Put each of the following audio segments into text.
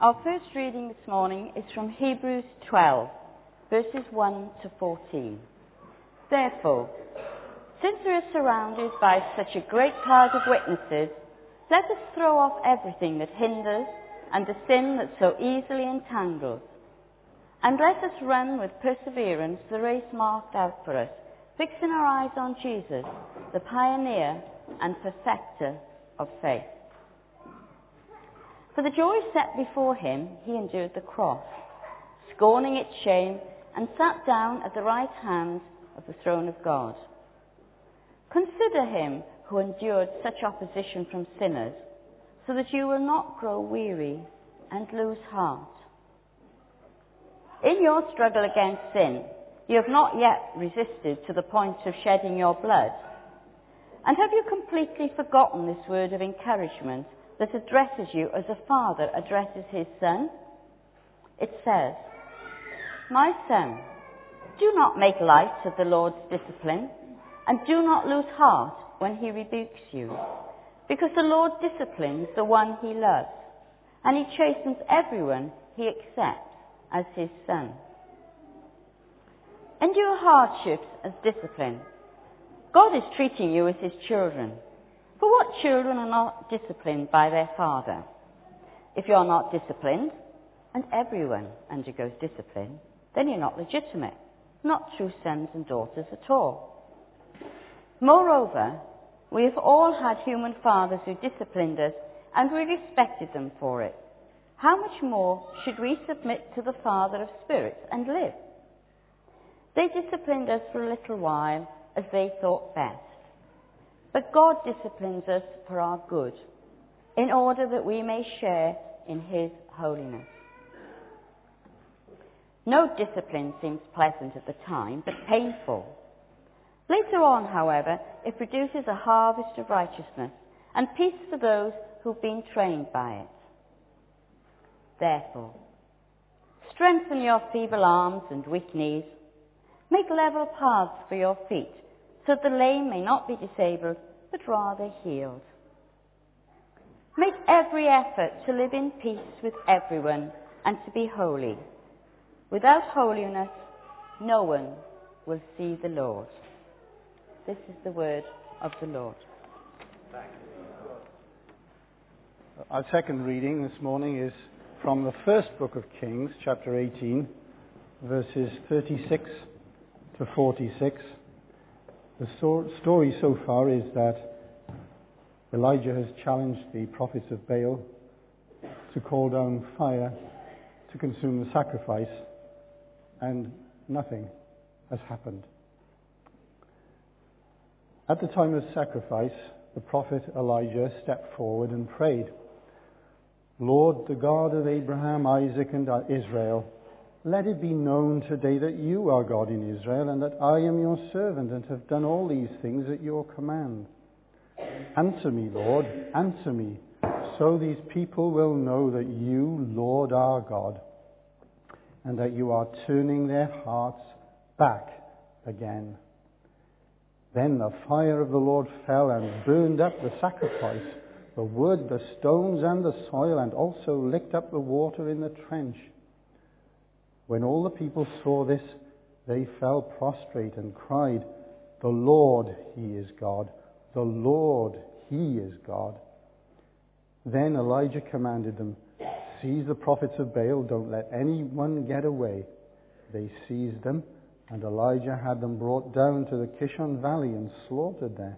Our first reading this morning is from Hebrews 12, verses 1 to 14. Therefore, since we are surrounded by such a great cloud of witnesses, let us throw off everything that hinders and the sin that so easily entangles. And let us run with perseverance the race marked out for us, fixing our eyes on Jesus, the pioneer and perfecter of faith. For the joy set before him, he endured the cross, scorning its shame, and sat down at the right hand of the throne of God. Consider him who endured such opposition from sinners, so that you will not grow weary and lose heart. In your struggle against sin, you have not yet resisted to the point of shedding your blood. And have you completely forgotten this word of encouragement that addresses you as a father addresses his son? It says, "My son, do not make light of the Lord's discipline, and do not lose heart when he rebukes you, because the Lord disciplines the one he loves, and he chastens everyone he accepts as his son. Endure hardships as discipline. God is treating you as his children. For what children are not disciplined by their father? If you are not disciplined, and everyone undergoes discipline, then you're not legitimate, not true sons and daughters at all. Moreover, we have all had human fathers who disciplined us, and we respected them for it. How much more should we submit to the Father of spirits and live? They disciplined us for a little while as they thought best. But God disciplines us for our good, in order that we may share in his holiness. No discipline seems pleasant at the time, but painful. Later on, however, it produces a harvest of righteousness and peace for those who've been trained by it. Therefore, strengthen your feeble arms and weak knees. Make level paths for your feet, so that the lame may not be disabled, but rather healed. Make every effort to live in peace with everyone and to be holy. Without holiness, no one will see the Lord." This is the word of the Lord. Our second reading this morning is from the first book of Kings, chapter 18, verses 36 to 46. The story so far is that Elijah has challenged the prophets of Baal to call down fire to consume the sacrifice, and nothing has happened. At the time of sacrifice, the prophet Elijah stepped forward and prayed, "Lord, the God of Abraham, Isaac, and Israel, let it be known today that you are God in Israel, and that I am your servant, and have done all these things at your command. Answer me, Lord, answer me, so these people will know that you, Lord, are God, and that you are turning their hearts back again." Then the fire of the Lord fell and burned up the sacrifice, the wood, the stones, and the soil, and also licked up the water in the trench. When all the people saw this, they fell prostrate and cried, "The Lord, he is God. The Lord, he is God." Then Elijah commanded them, "Seize the prophets of Baal, don't let anyone get away." They seized them, and Elijah had them brought down to the Kishon Valley and slaughtered there.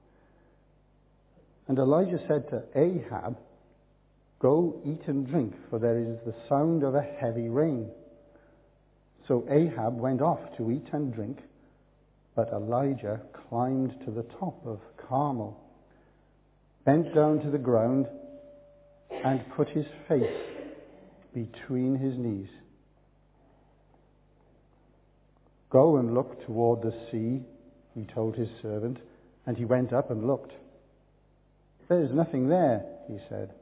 And Elijah said to Ahab, "Go eat and drink, for there is the sound of a heavy rain." So Ahab went off to eat and drink, but Elijah climbed to the top of Carmel, bent down to the ground, and put his face between his knees. "Go and look toward the sea," he told his servant, and he went up and looked. "There is nothing there," he said.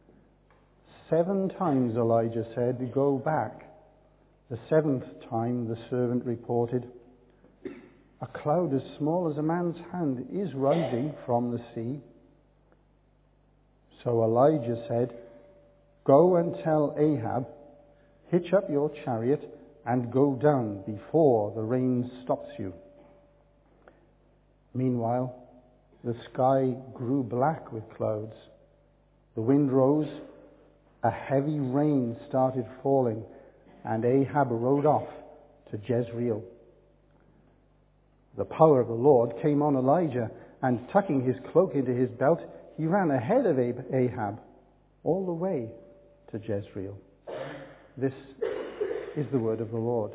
7 times Elijah said, "Go back." The 7th time the servant reported, "A cloud as small as a man's hand is rising from the sea." So Elijah said, Go and tell Ahab, hitch up your chariot and go down before the rain stops you. Meanwhile, the sky grew black with clouds. The wind rose, a heavy rain started falling, and Ahab rode off to Jezreel. The power of the Lord came on Elijah, and tucking his cloak into his belt, he ran ahead of Ahab all the way to Jezreel. This is the word of the Lord.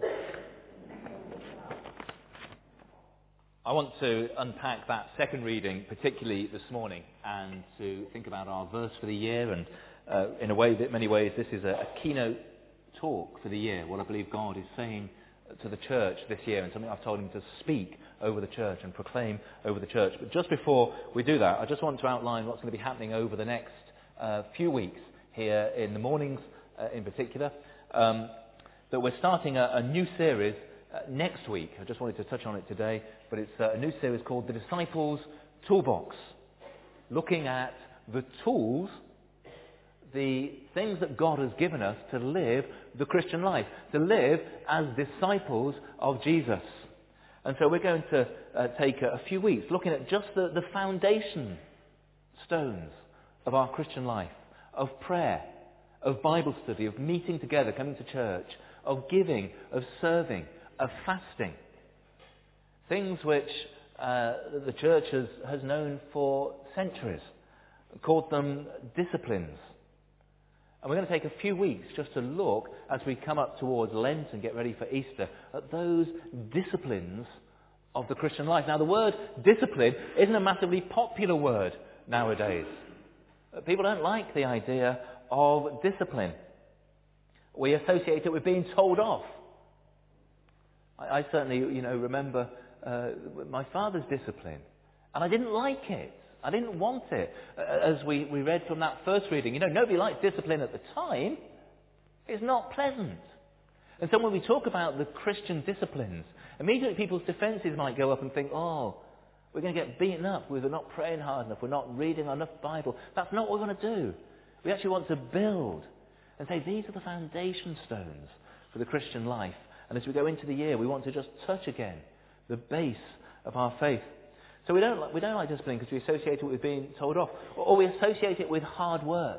I want to unpack that second reading, particularly this morning, and to think about our verse for the year. And in a way, that many ways, this is a keynote talk for the year, what I believe God is saying to the church this year, and something I've told him to speak over the church and proclaim over the church. But just before we do that, I just want to outline what's going to be happening over the next few weeks here in the mornings in particular. That we're starting a new series next week. I just wanted to touch on it today, but it's a new series called The Disciples' Toolbox, looking at the tools, the things that God has given us to live the Christian life, to live as disciples of Jesus. And so we're going to take a few weeks looking at just the foundation stones of our Christian life, of prayer, of Bible study, of meeting together, coming to church, of giving, of serving, of fasting. Things which the church has known for centuries, called them disciplines. And we're going to take a few weeks just to look, as we come up towards Lent and get ready for Easter, at those disciplines of the Christian life. Now, the word discipline isn't a massively popular word nowadays. People don't like the idea of discipline. We associate it with being told off. I certainly, remember my father's discipline, and I didn't like it. I didn't want it. As we read from that first reading, nobody likes discipline at the time. It's not pleasant. And so when we talk about the Christian disciplines, immediately people's defences might go up and think, oh, we're going to get beaten up. We're not praying hard enough. We're not reading enough Bible. That's not what we're going to do. We actually want to build and say these are the foundation stones for the Christian life. And as we go into the year, we want to just touch again the base of our faith. So we don't like discipline because we associate it with being told off, or we associate it with hard work.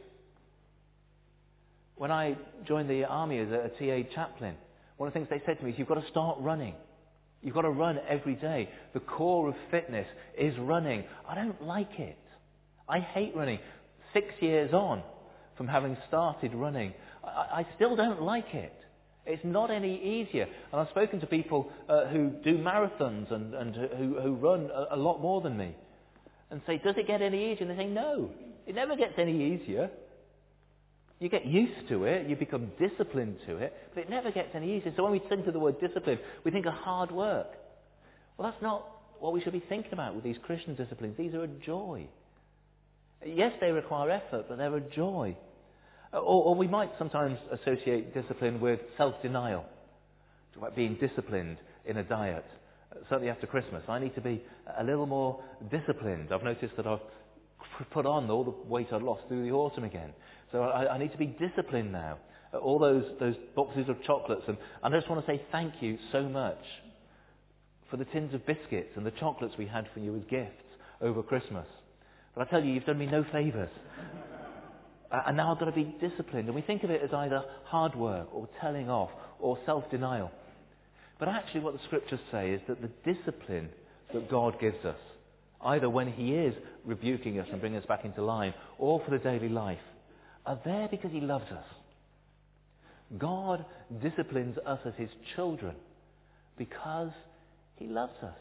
When I joined the army as a TA chaplain, one of the things they said to me is, you've got to start running. You've got to run every day. The core of fitness is running. I don't like it. I hate running. 6 years on from having started running, I still don't like it. It's not any easier. And I've spoken to people who do marathons and who run a lot more than me and say, does it get any easier? And they say, no, it never gets any easier. You get used to it, you become disciplined to it, but it never gets any easier. So when we think of the word discipline, we think of hard work. Well, that's not what we should be thinking about with these Christian disciplines. These are a joy. Yes, they require effort, but they're a joy. Or we might sometimes associate discipline with self-denial, like being disciplined in a diet. Certainly after Christmas, I need to be a little more disciplined. I've noticed that I've put on all the weight I lost through the autumn again. So I need to be disciplined now. All those boxes of chocolates. And I just want to say thank you so much for the tins of biscuits and the chocolates we had for you as gifts over Christmas. But I tell you, you've done me no favours. And now I've got to be disciplined. And we think of it as either hard work or telling off or self-denial. But actually what the scriptures say is that the discipline that God gives us, either when he is rebuking us and bringing us back into line, or for the daily life, are there because he loves us. God disciplines us as his children because he loves us.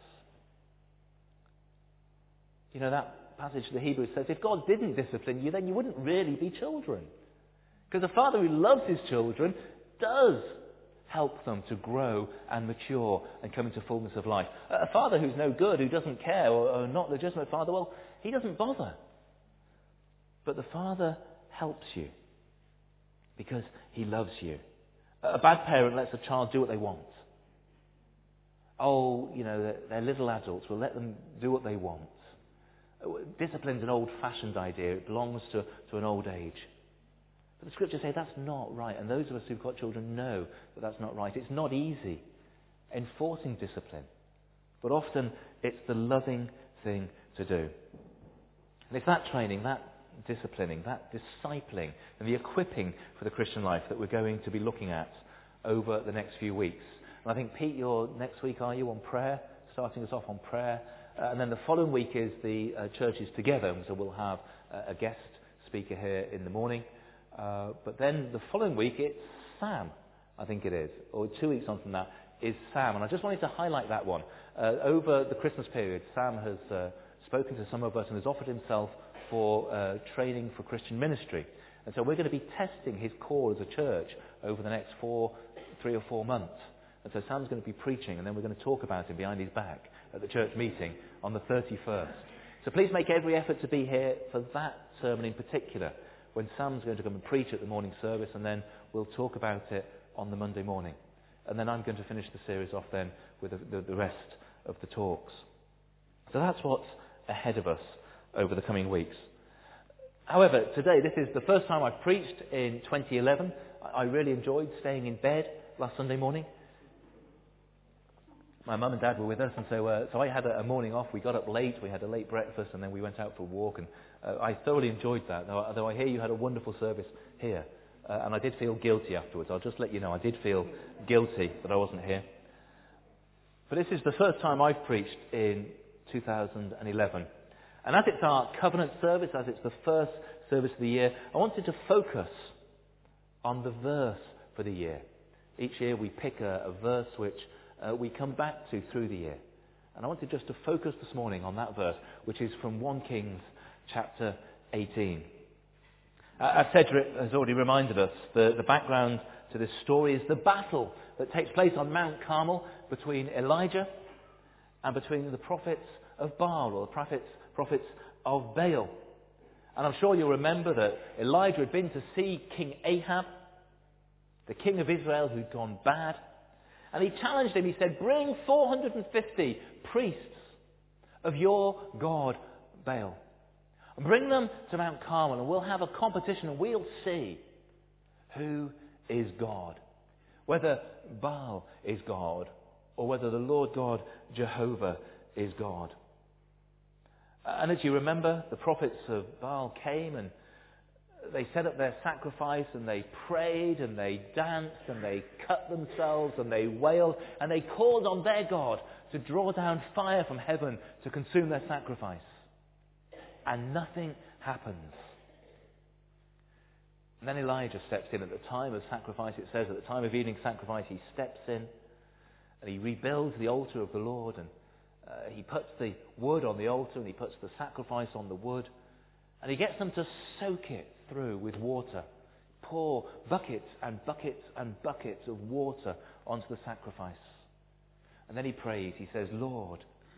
That passage of the Hebrews says, if God didn't discipline you, then you wouldn't really be children. Because a father who loves his children does help them to grow and mature and come into fullness of life. A father who's no good, who doesn't care, or not a legitimate father, well, he doesn't bother. But the father helps you because he loves you. A bad parent lets a child do what they want. They're little adults. We'll let them do what they want. Discipline's an old-fashioned idea. It belongs to an old age. But the Scriptures say that's not right. And those of us who've got children know that that's not right. It's not easy enforcing discipline. But often it's the loving thing to do. And it's that training, that disciplining, that discipling, and the equipping for the Christian life that we're going to be looking at over the next few weeks. And I think, Pete, you're next week, are you, on prayer? Starting us off on prayer. And then the following week is the churches together. So we'll have a guest speaker here in the morning. But then the following week, it's Sam, I think it is. Or 2 weeks on from that is Sam. And I just wanted to highlight that one. Over the Christmas period, Sam has spoken to some of us and has offered himself for training for Christian ministry. And so we're going to be testing his call as a church over the next 3 or 4 months. And so Sam's going to be preaching, and then we're going to talk about him behind his back at the church meeting on the 31st. So please make every effort to be here for that sermon in particular, when Sam's going to come and preach at the morning service, and then we'll talk about it on the Monday morning. And then I'm going to finish the series off then with the rest of the talks. So that's what's ahead of us over the coming weeks. However, today, this is the first time I've preached in 2011. I really enjoyed staying in bed last Sunday morning. My mum and dad were with us, and so I had a morning off. We got up late, we had a late breakfast, and then we went out for a walk, and I thoroughly enjoyed that, though I hear you had a wonderful service here. And I did feel guilty afterwards. I'll just let you know, I did feel guilty that I wasn't here. But this is the first time I've preached in 2011. And as it's our covenant service, as it's the first service of the year, I wanted to focus on the verse for the year. Each year we pick a verse which we come back to through the year. And I wanted just to focus this morning on that verse, which is from 1 Kings chapter 18. As Cedric has already reminded us, the background to this story is the battle that takes place on Mount Carmel between Elijah and between the prophets of Baal, or the prophets of Baal. And I'm sure you'll remember that Elijah had been to see King Ahab, the king of Israel who'd gone bad. And he challenged him. He said, bring 450 priests of your god Baal. And bring them to Mount Carmel, and we'll have a competition, and we'll see who is God. Whether Baal is God, or whether the Lord God, Jehovah, is God. And as you remember, the prophets of Baal came, and they set up their sacrifice, and they prayed, and they danced, and they cut themselves, and they wailed, and they called on their God to draw down fire from heaven to consume their sacrifice. And nothing happens. And then Elijah steps in at the time of sacrifice. It says at the time of evening sacrifice he steps in and he rebuilds the altar of the Lord, and he puts the wood on the altar, and he puts the sacrifice on the wood, and he gets them to soak it through with water. Pour buckets and buckets and buckets of water onto the sacrifice. And then he prays. He says, Lord,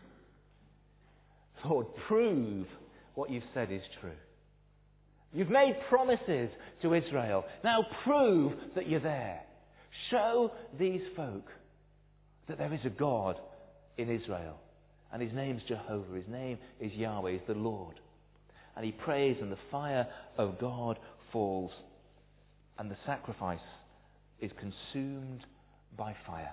prove what you've said is true. You've made promises to Israel. Now prove that you're there. Show these folk that there is a God in Israel. And his name's Jehovah. His name is Yahweh. He's the Lord. And he prays, and the fire of God falls. And the sacrifice is consumed by fire.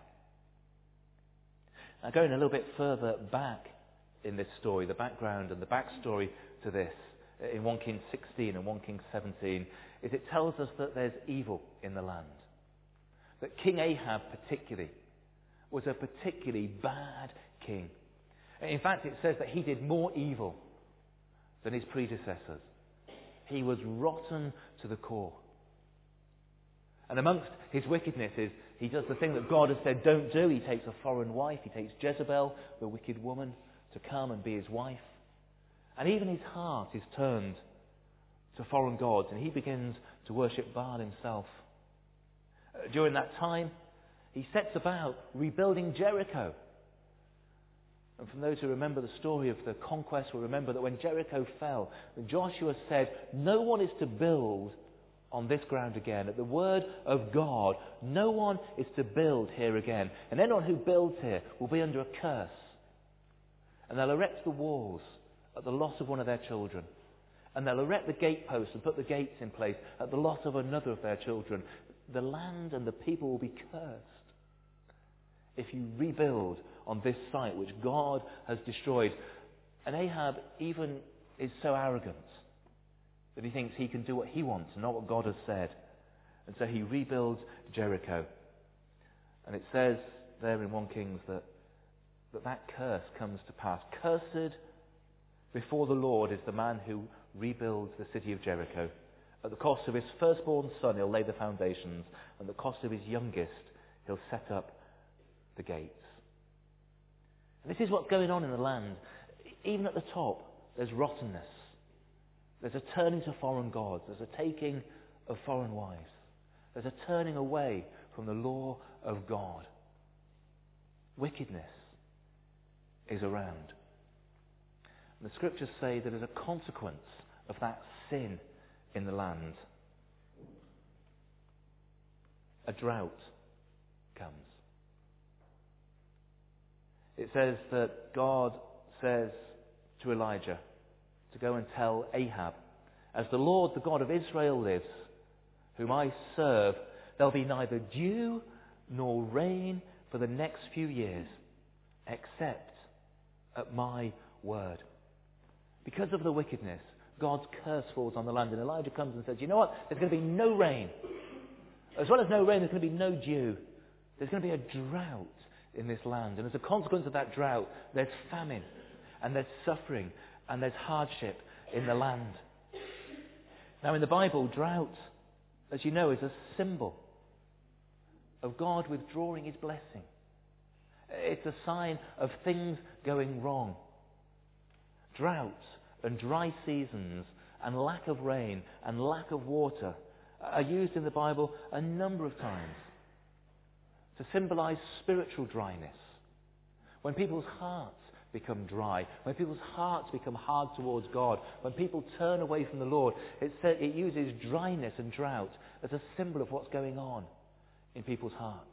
Now going a little bit further back in this story, the background and the backstory to this, in 1 Kings 16 and 1 Kings 17, is it tells us that there's evil in the land. That King Ahab particularly was a particularly bad king. In fact, it says that he did more evil than his predecessors. He was rotten to the core. And amongst his wickedness is he does the thing that God has said don't do. He takes a foreign wife. He takes Jezebel, the wicked woman, to come and be his wife. And even his heart is turned to foreign gods, and he begins to worship Baal himself. During that time, he sets about rebuilding Jericho. And from those who remember the story of the conquest will remember that when Jericho fell, Joshua said, no one is to build on this ground again. At the word of God, no one is to build here again. And anyone who builds here will be under a curse. And they'll erect the walls at the loss of one of their children. And they'll erect the gateposts and put the gates in place at the loss of another of their children. The land and the people will be cursed if you rebuild on this site which God has destroyed. And Ahab even is so arrogant that he thinks he can do what he wants and not what God has said. And so he rebuilds Jericho. And it says there in 1 Kings that curse comes to pass. Cursed before the Lord is the man who rebuilds the city of Jericho. At the cost of his firstborn son, he'll lay the foundations. And at the cost of his youngest, he'll set up the gates. And this is what's going on in the land. Even at the top, there's rottenness. There's a turning to foreign gods. There's a taking of foreign wives. There's a turning away from the law of God. Wickedness is around. And the scriptures say that as a consequence of that sin in the land, a drought comes. It says that God says to Elijah to go and tell Ahab, as the Lord, the God of Israel lives, whom I serve, there'll be neither dew nor rain for the next few years, except at my word. Because of the wickedness, God's curse falls on the land. And Elijah comes and says, you know what? There's going to be no rain. As well as no rain, there's going to be no dew. There's going to be a drought in this land. And as a consequence of that drought, there's famine, and there's suffering, and there's hardship in the land. Now in the Bible, drought, as you know, is a symbol of God withdrawing his blessing. It's a sign of things going wrong. Drought and dry seasons and lack of rain and lack of water are used in the Bible a number of times to symbolize spiritual dryness. When people's hearts become dry, when people's hearts become hard towards God, when people turn away from the Lord, it uses dryness and drought as a symbol of what's going on in people's hearts.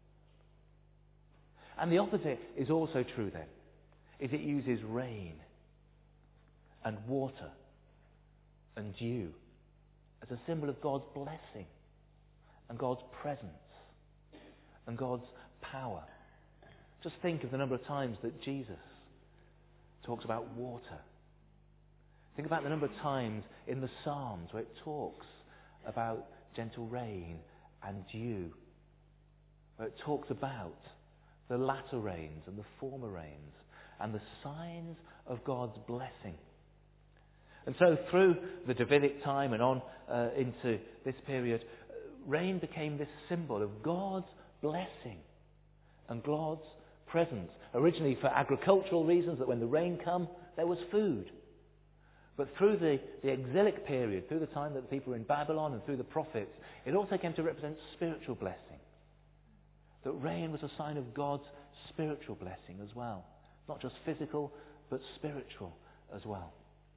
And the opposite is also true then, is it uses rain and water and dew as a symbol of God's blessing and God's presence and God's power. Just think of the number of times that Jesus talks about water. Think about the number of times in the Psalms where it talks about gentle rain and dew, where it talks about the latter rains and the former rains and the signs of God's blessing. And so through the Davidic time and on into this period, rain became this symbol of God's blessing and God's presence. Originally for agricultural reasons, that when the rain came, there was food. But through the exilic period, through the time that the people were in Babylon and through the prophets, it also came to represent spiritual blessing. That rain was a sign of God's spiritual blessing as well. Not just physical, but spiritual as well.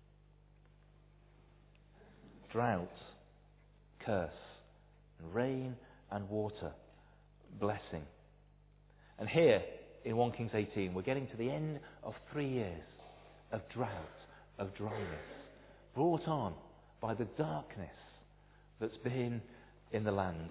Drought, curse, and rain and water, blessing. And here, in 1 Kings 18, we're getting to the end of 3 years of drought, of dryness, brought on by the darkness that's been in the land.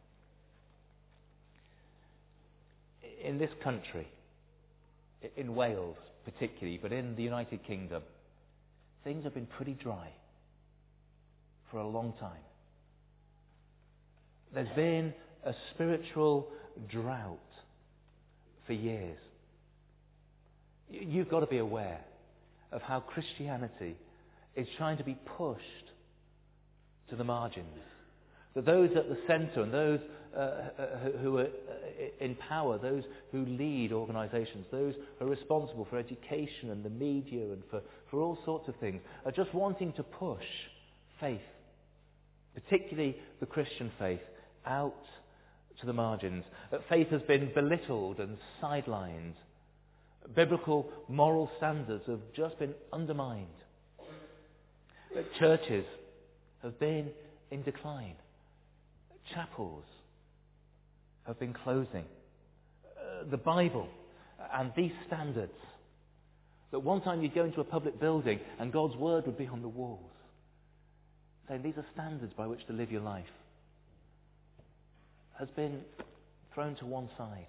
In this country, in Wales particularly, but in the United Kingdom, things have been pretty dry for a long time. There's been a spiritual drought for years. You've got to be aware of how Christianity is trying to be pushed to the margins. That those at the centre and those who are in power, those who lead organisations, those who are responsible for education and the media and for all sorts of things, are just wanting to push faith, particularly the Christian faith, out to the margins. That faith has been belittled and sidelined. Biblical moral standards have just been undermined. That churches have been in decline. Chapels have been closing. The Bible and these standards, that one time you'd go into a public building and God's word would be on the walls, saying these are standards by which to live your life, has been thrown to one side.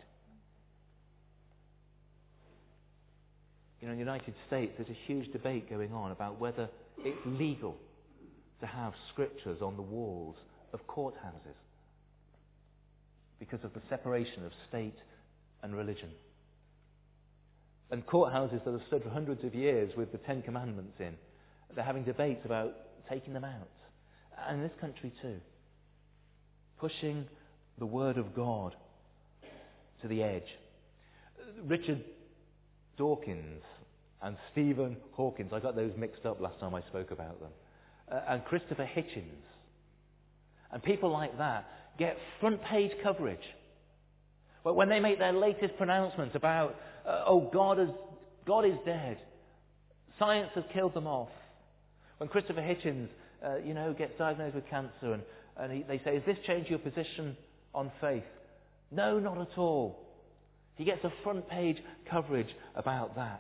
In the United States, there's a huge debate going on about whether it's legal to have scriptures on the walls of courthouses because of the separation of state and religion. And courthouses that have stood for hundreds of years with the Ten Commandments in, they're having debates about taking them out. And in this country too. Pushing the Word of God to the edge. Richard Dawkins and Stephen Hawkins, I got those mixed up last time I spoke about them, and Christopher Hitchens. And people like that get front page coverage. But when they make their latest pronouncements about, God is dead, science has killed them off. When Christopher Hitchens, gets diagnosed with cancer and they say, has this changed your position on faith? No, not at all. He gets a front page coverage about that.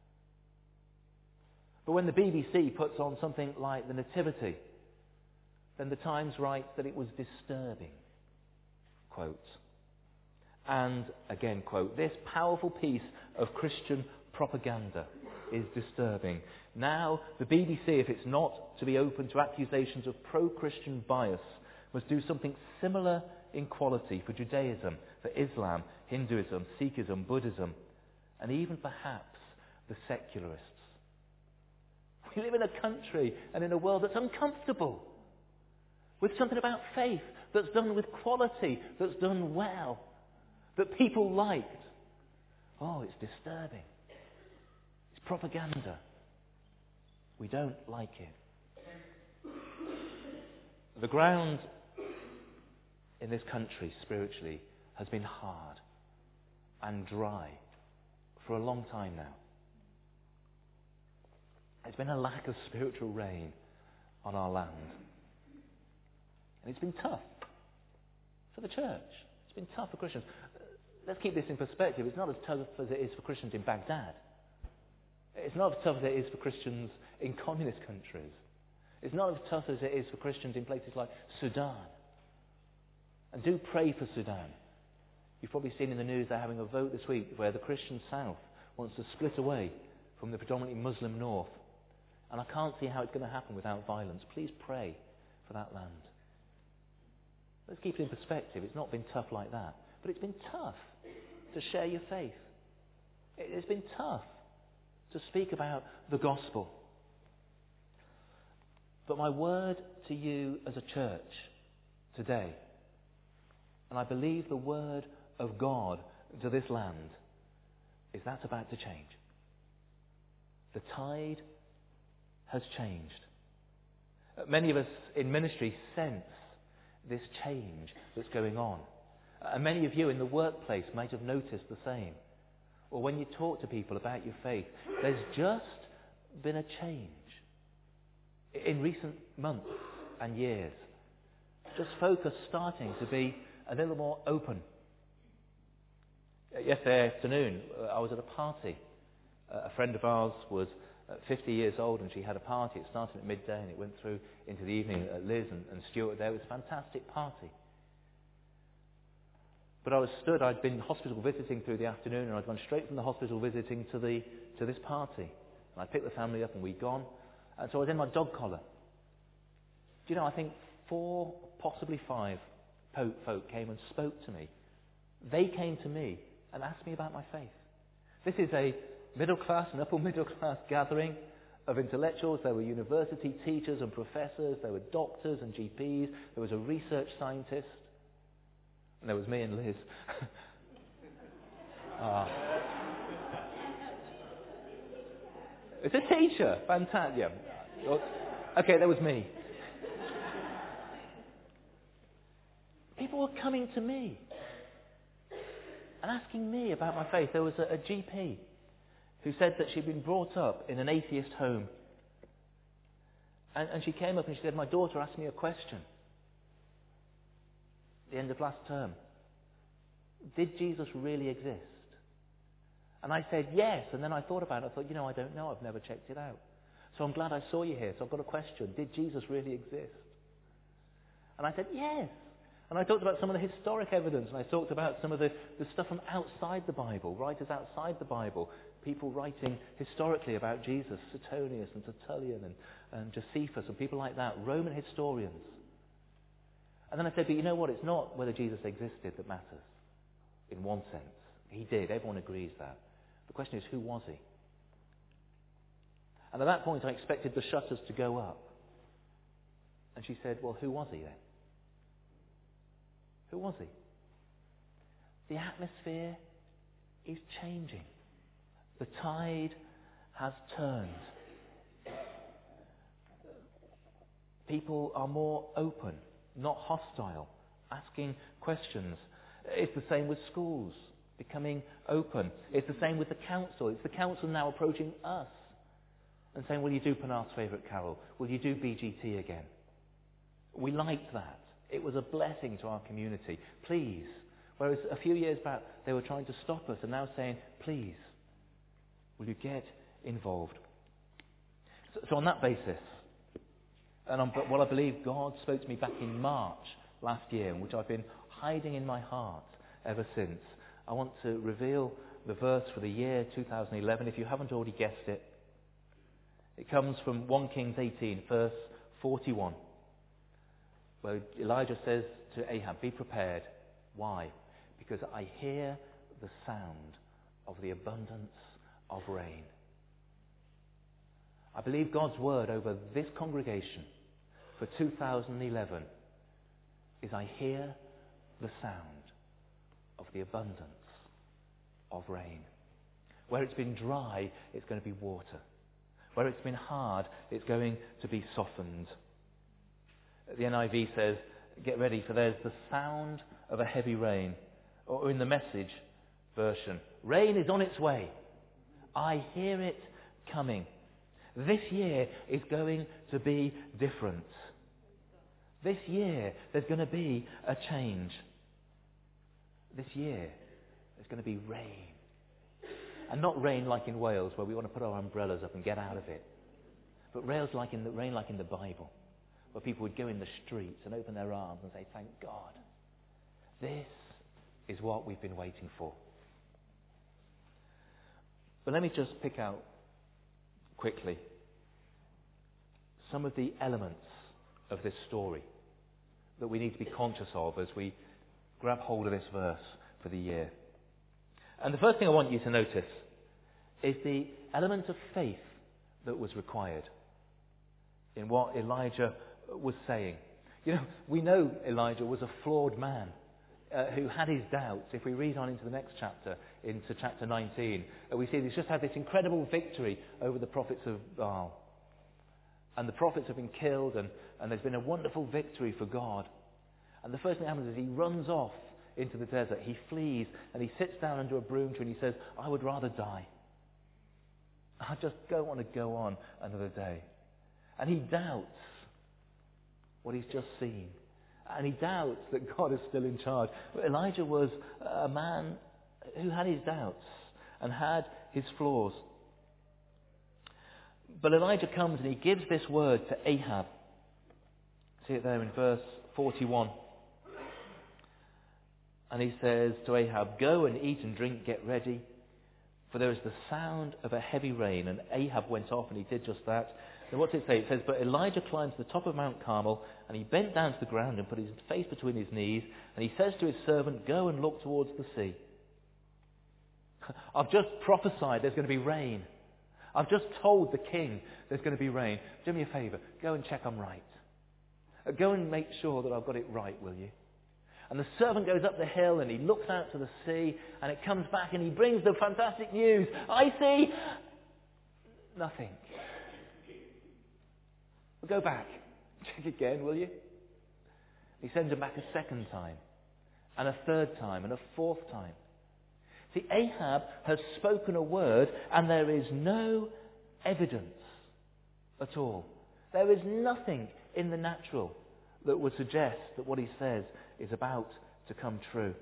But when the BBC puts on something like the Nativity, then the Times writes that it was disturbing. Quote. And again, quote, this powerful piece of Christian propaganda is disturbing. Now, the BBC, if it's not to be open to accusations of pro-Christian bias, must do something similar in quality for Judaism, for Islam, Hinduism, Sikhism, Buddhism, and even perhaps the secularists. We live in a country and in a world that's uncomfortable with something about faith that's done with quality, that's done well, that people liked. Oh, it's disturbing. It's propaganda. We don't like it. The ground in this country, spiritually, has been hard and dry for a long time now. There's been a lack of spiritual rain on our land. And it's been tough for the church. It's been tough for Christians. Let's keep this in perspective. It's not as tough as it is for Christians in Baghdad. It's not as tough as it is for Christians in communist countries. It's not as tough as it is for Christians in places like Sudan. And do pray for Sudan. You've probably seen in the news they're having a vote this week where the Christian South wants to split away from the predominantly Muslim North. And I can't see how it's going to happen without violence. Please pray for that land. Let's keep it in perspective. It's not been tough like that. But it's been tough to share your faith. It's been tough to speak about the gospel. But my word to you as a church today, and I believe the word of God to this land, is that's about to change. The tide has changed. Many of us in ministry sense this change that's going on. And many of you in the workplace might have noticed the same. Or when you talk to people about your faith, there's just been a change in recent months and years. Just folk are starting to be a little more open. Yesterday afternoon, I was at a party. A friend of ours was 50 years old and she had a party. It started at midday and it went through into the evening. Liz and Stuart there. It was a fantastic party. But I'd been hospital visiting through the afternoon and I'd gone straight from the hospital visiting to this party. And I picked the family up and we'd gone. And so I was in my dog collar. Do you know, I think 4, possibly 5 folk came and spoke to me. They came to me and asked me about my faith. This is a middle class and upper middle class gathering of intellectuals. There were university teachers and professors. There were doctors and GPs. There was a research scientist. And there was me and Liz. It's a teacher. Fantastic. Okay, that was me. People were coming to me and asking me about my faith. There was a GP who said that she'd been brought up in an atheist home. And she came up and she said, my daughter asked me a question at the end of last term. Did Jesus really exist? And I said, yes. And then I thought about it. I thought, I don't know. I've never checked it out. So I'm glad I saw you here. So I've got a question. Did Jesus really exist? And I said, yes. And I talked about some of the historic evidence, and I talked about some of the stuff from outside the Bible, writers outside the Bible, people writing historically about Jesus, Suetonius and Tertullian and Josephus and people like that, Roman historians. And then I said, but you know what? It's not whether Jesus existed that matters, in one sense. He did. Everyone agrees that. The question is, who was he? And at that point, I expected the shutters to go up. And she said, well, who was he then? Who was he? The atmosphere is changing. The tide has turned. People are more open, not hostile, asking questions. It's the same with schools, becoming open. It's the same with the council. It's the council now approaching us and saying, will you do Penarth's favourite carol? Will you do BGT again? We liked that. It was a blessing to our community. Please. Whereas a few years back, they were trying to stop us and now saying, please, will you get involved? So on that basis, but what I believe God spoke to me back in March last year, which I've been hiding in my heart ever since, I want to reveal the verse for the year 2011, if you haven't already guessed it. It comes from 1 Kings 18, verse 41. Where Elijah says to Ahab, be prepared. Why? Because I hear the sound of the abundance of rain. I believe God's word over this congregation for 2011 is I hear the sound of the abundance of rain. Where it's been dry, it's going to be water. Where it's been hard, it's going to be softened. The NIV says, get ready, for there's the sound of a heavy rain. Or in the Message version, rain is on its way. I hear it coming. This year is going to be different. This year, there's going to be a change. This year, there's going to be rain. And not rain like in Wales, where we want to put our umbrellas up and get out of it. But rain like in the Bible, where people would go in the streets and open their arms and say, thank God. This is what we've been waiting for. But let me just pick out quickly some of the elements of this story that we need to be conscious of as we grab hold of this verse for the year. And the first thing I want you to notice is the element of faith that was required in what Elijah was saying. You know, we know Elijah was a flawed man who had his doubts. If we read on into the next chapter, into chapter 19, we see he's just had this incredible victory over the prophets of Baal. And the prophets have been killed, and there's been a wonderful victory for God. And the first thing that happens is he runs off into the desert. He flees, and he sits down under a broom tree, and he says, I would rather die. I just don't want to go on another day. And he doubts what he's just seen. And he doubts that God is still in charge. But Elijah was a man who had his doubts and had his flaws. But Elijah comes and he gives this word to Ahab. See it there in verse 41. And he says to Ahab, go and eat and drink, get ready, for there is the sound of a heavy rain. And Ahab went off and he did just that. And what's it say? It says, but Elijah climbed to the top of Mount Carmel, and he bent down to the ground and put his face between his knees, and he says to his servant, go and look towards the sea. I've just prophesied there's going to be rain. I've just told the king there's going to be rain. Do me a favour, go and check I'm right. Go and make sure that I've got it right, will you? And the servant goes up the hill and he looks out to the sea, and it comes back and he brings the fantastic news. I see nothing. Well, go back. Check again, will you? He sends him back a second time, and a third time, and a fourth time. See, Ahab has spoken a word, and there is no evidence at all. There is nothing in the natural that would suggest that what he says is about to come true.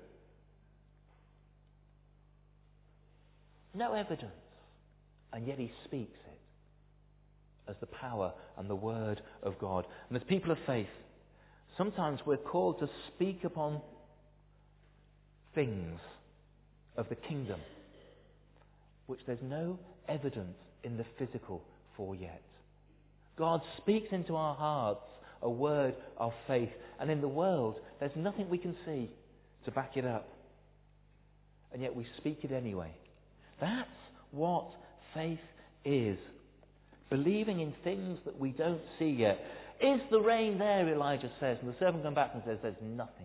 No evidence, and yet he speaks it. as the power and the word of God. And as people of faith, sometimes we're called to speak upon things of the kingdom which there's no evidence in the physical for yet. God speaks into our hearts a word of faith, and in the world there's nothing we can see to back it up. And yet we speak it anyway. That's what faith is. Believing in things that we don't see yet. Is the rain there, Elijah says, and the servant comes back and says there's nothing.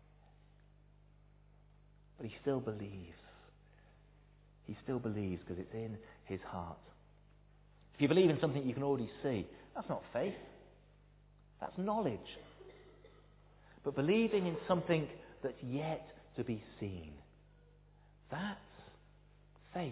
But he still believes. He still believes because it's in his heart. If you believe in something you can already see, that's not faith. That's knowledge. But believing in something that's yet to be seen, that's faith.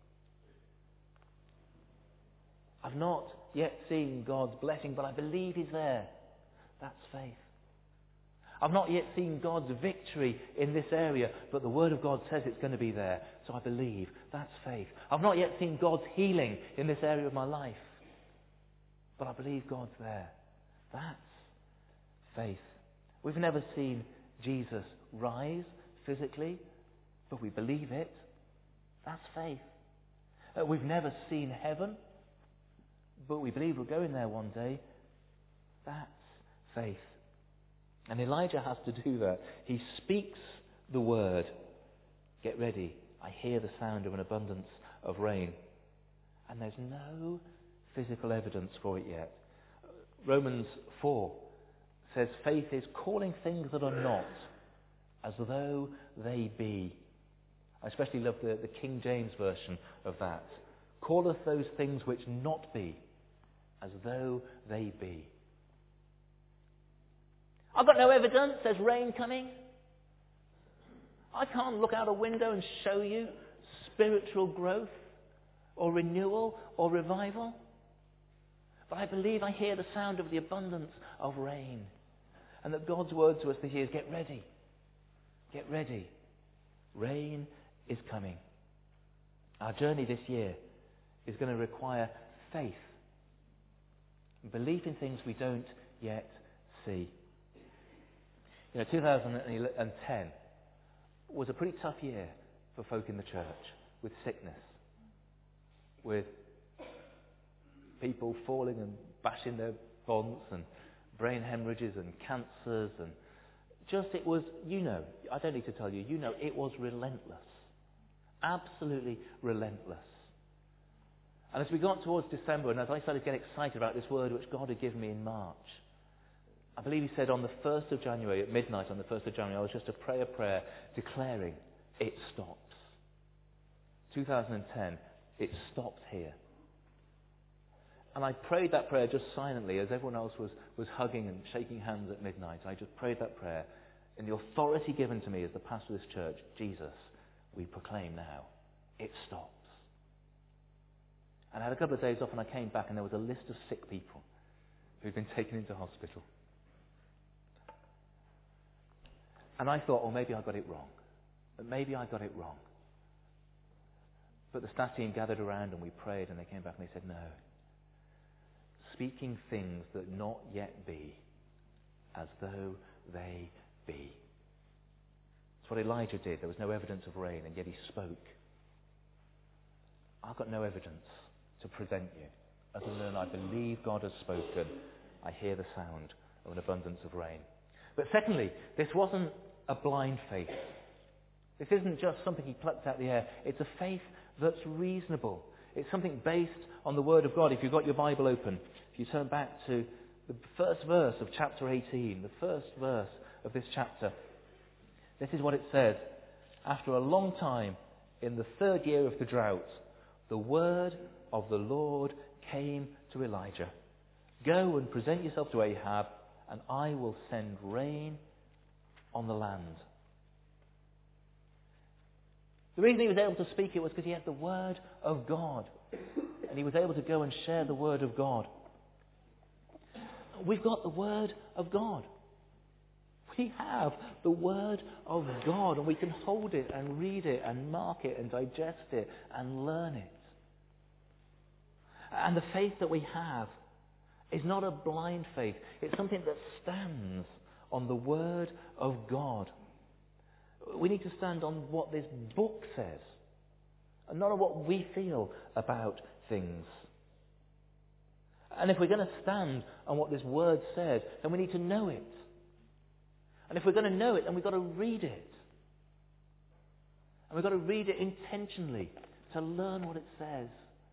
I've not yet seen God's blessing, but I believe he's there. That's faith. I've not yet seen God's victory in this area, but the Word of God says it's going to be there, so I believe. That's faith. I've not yet seen God's healing in this area of my life, but I believe God's there. That's faith. We've never seen Jesus rise physically, but we believe it. That's faith. We've never seen heaven, but we believe we'll go in there one day. That's faith. And Elijah has to do that. He speaks the word. Get ready. I hear the sound of an abundance of rain. And there's no physical evidence for it yet. Romans 4 says faith is calling things that are not as though they be. I especially love the King James version of that. Calleth those things which not be as though they be. I've got no evidence there's rain coming. I can't look out a window and show you spiritual growth or renewal or revival. But I believe I hear the sound of the abundance of rain. And that God's word to us to hear is get ready. Get ready. Rain is coming. Our journey this year is going to require faith. Belief in things we don't yet see. 2010 was a pretty tough year for folk in the church, with sickness, with people falling and bashing their bonds, and brain hemorrhages and cancers, and it was, I don't need to tell you, it was relentless. Absolutely relentless. And as we got towards December, and as I started to get excited about this word which God had given me in March, I believe he said on the 1st of January, at midnight on the 1st of January, I was just to pray a prayer declaring, it stops. 2010, it stops here. And I prayed that prayer just silently as everyone else was hugging and shaking hands at midnight. I just prayed that prayer in the authority given to me as the pastor of this church. Jesus, we proclaim now, it stops. And I had a couple of days off and I came back and there was a list of sick people who'd been taken into hospital. And I thought, maybe I got it wrong. Maybe I got it wrong. But the staff team gathered around and we prayed and they came back and they said, no. Speaking things that not yet be, as though they be. That's what Elijah did. There was no evidence of rain, and yet he spoke. I've got no evidence to present you, other than I believe God has spoken. I hear the sound of an abundance of rain. But secondly, this wasn't a blind faith. This isn't just something he plucked out of the air. It's a faith that's reasonable. It's something based on the Word of God. If you've got your Bible open, if you turn back to the first verse of chapter 18, the first verse of this chapter, this is what it says. After a long time, in the 3rd year of the drought, the word of the Lord came to Elijah. Go and present yourself to Ahab, and I will send rain on the land. The reason he was able to speak it was because he had the Word of God. And he was able to go and share the Word of God. We've got the Word of God. We have the Word of God, and we can hold it and read it and mark it and digest it and learn it. And the faith that we have is not a blind faith. It's something that stands on the Word of God. We need to stand on what this book says, and not on what we feel about things. And if we're going to stand on what this Word says, then we need to know it. And if we're going to know it, then we've got to read it. And we've got to read it intentionally to learn what it says.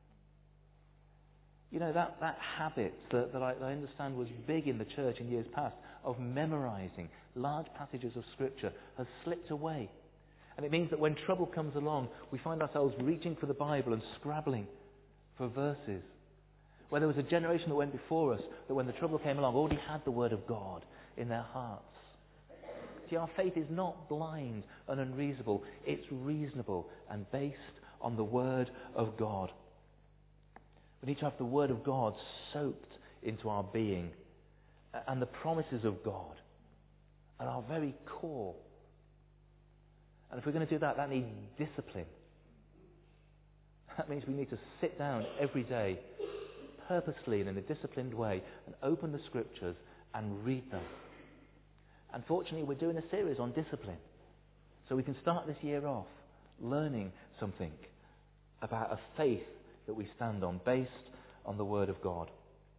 You know, that habit that I understand was big in the church in years past of memorising large passages of Scripture has slipped away. And it means that when trouble comes along, we find ourselves reaching for the Bible and scrabbling for verses. Where there was a generation that went before us that when the trouble came along already had the Word of God in their hearts. See, our faith is not blind and unreasonable. It's reasonable and based on the Word of God. We need to have the Word of God soaked into our being and the promises of God at our very core. And if we're going to do that, that needs discipline. That means we need to sit down every day, purposely and in a disciplined way, and open the Scriptures and read them. And fortunately, we're doing a series on discipline. So we can start this year off learning something about a faith that we stand on, based on the Word of God.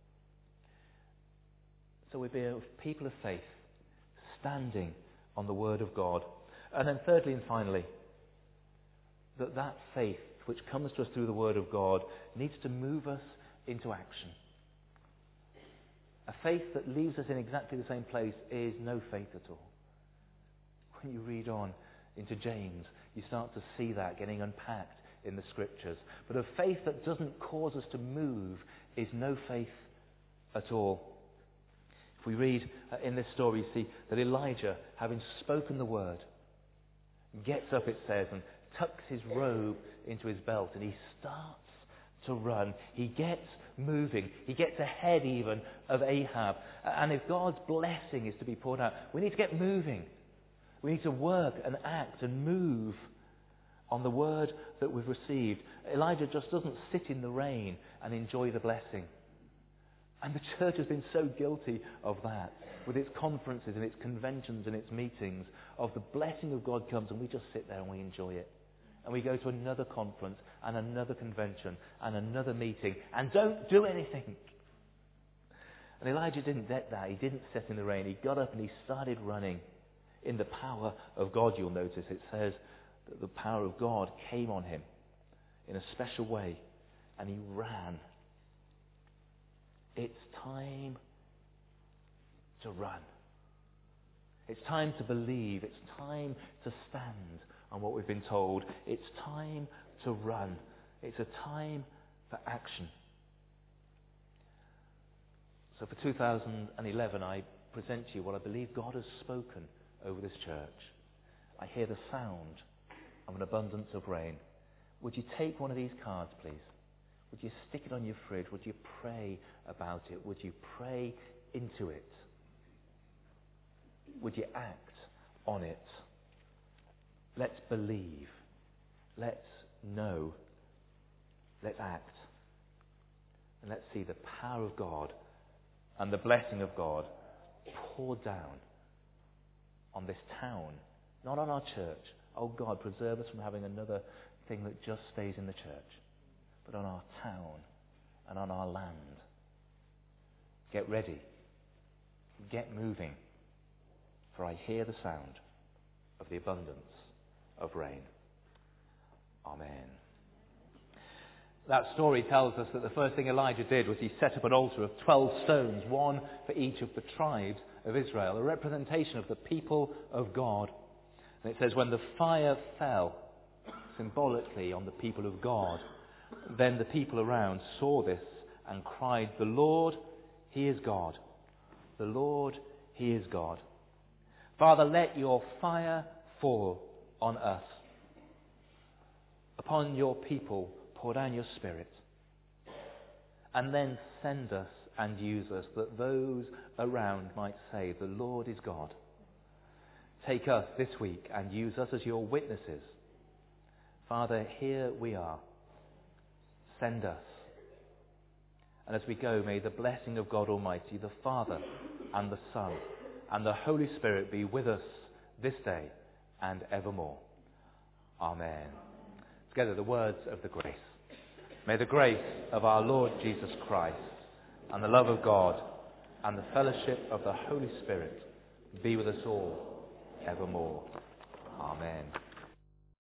So we be a people of faith, standing on the Word of God. And then thirdly and finally, that faith which comes to us through the Word of God needs to move us into action. A faith that leaves us in exactly the same place is no faith at all. When you read on into James, you start to see that getting unpacked in the Scriptures. But a faith that doesn't cause us to move is no faith at all. If we read in this story, you see that Elijah, having spoken the word, gets up, it says, and tucks his robe into his belt, and he starts to run. He gets moving. He gets ahead even of Ahab. And if God's blessing is to be poured out, we need to get moving. We need to work and act and move on the word that we've received. Elijah just doesn't sit in the rain and enjoy the blessing. And the church has been so guilty of that, with its conferences and its conventions and its meetings, of the blessing of God comes and we just sit there and we enjoy it. And we go to another conference and another convention and another meeting and don't do anything. And Elijah didn't get that. He didn't sit in the rain. He got up and he started running in the power of God. You'll notice it says that the power of God came on him in a special way and he ran. It's time to run. It's time to believe. It's time to stand on what we've been told. It's time to run. It's a time for action. So for 2011, I present to you what I believe God has spoken over this church. I hear the sound of an abundance of rain. Would you take one of these cards, please? Would you stick it on your fridge? Would you pray about it? Would you pray into it? Would you act on it? Let's believe. Let's know. Let's act. And let's see the power of God and the blessing of God poured down on this town, not on our church. Oh God, preserve us from having another thing that just stays in the church, but on our town and on our land. Get ready. Get moving. For I hear the sound of the abundance of rain. Amen. That story tells us that the first thing Elijah did was he set up an altar of 12 stones, one for each of the tribes of Israel, a representation of the people of God. And it says, when the fire fell symbolically on the people of God, then the people around saw this and cried, "The Lord, He is God. The Lord, He is God. Father, let your fire fall on us. Upon your people, pour down your Spirit. And then send us and use us, that those around might say, the Lord is God. Take us this week and use us as your witnesses. Father, here we are. Send us. And as we go, may the blessing of God Almighty, the Father and the Son and the Holy Spirit be with us this day and evermore. Amen. Together the words of the grace. May the grace of our Lord Jesus Christ and the love of God and the fellowship of the Holy Spirit be with us all evermore. Amen.